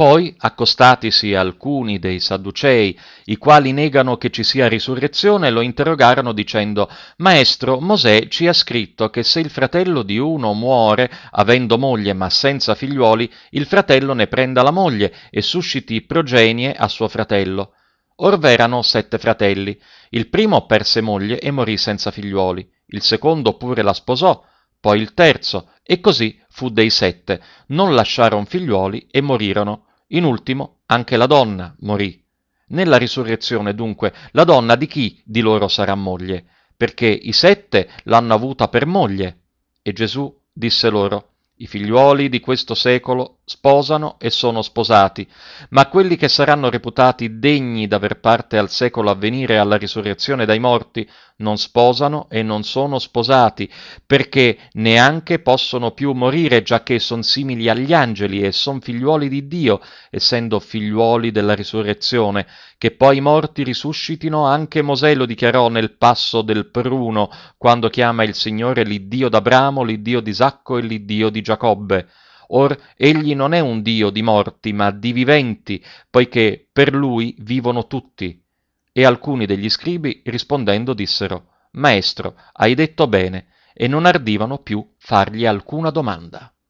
Poi, accostatisi alcuni dei Sadducei, i quali negano che ci sia risurrezione, lo interrogarono dicendo: Maestro, Mosè ci ha scritto che se il fratello di uno muore, avendo moglie ma senza figliuoli, il fratello ne prenda la moglie e susciti progenie a suo fratello. Or v'erano 7 fratelli. Il primo perse moglie e morì senza figliuoli. Il secondo pure la sposò, poi il terzo, e così fu dei 7. Non lasciarono figliuoli e morirono. In ultimo anche la donna morì. Nella risurrezione, dunque, la donna di chi di loro sarà moglie? Perché i 7 l'hanno avuta per moglie. E Gesù disse loro: I figliuoli di questo secolo sposano e sono sposati, ma quelli che saranno reputati degni d'aver parte al secolo a venire e alla risurrezione dai morti non sposano e non sono sposati, perché neanche possono più morire, giacché son simili agli angeli e son figliuoli di Dio, essendo figliuoli della risurrezione. Che poi i morti risuscitino, anche Mosè lo dichiarò nel passo del pruno, quando chiama il Signore l'Iddio d'Abramo, l'Iddio di Isacco e l'Iddio di Giacobbe. Or egli non è un Dio di morti, ma di viventi, poiché per lui vivono tutti. E alcuni degli scribi rispondendo dissero: Maestro, hai detto bene, e non ardivano più fargli alcuna domanda.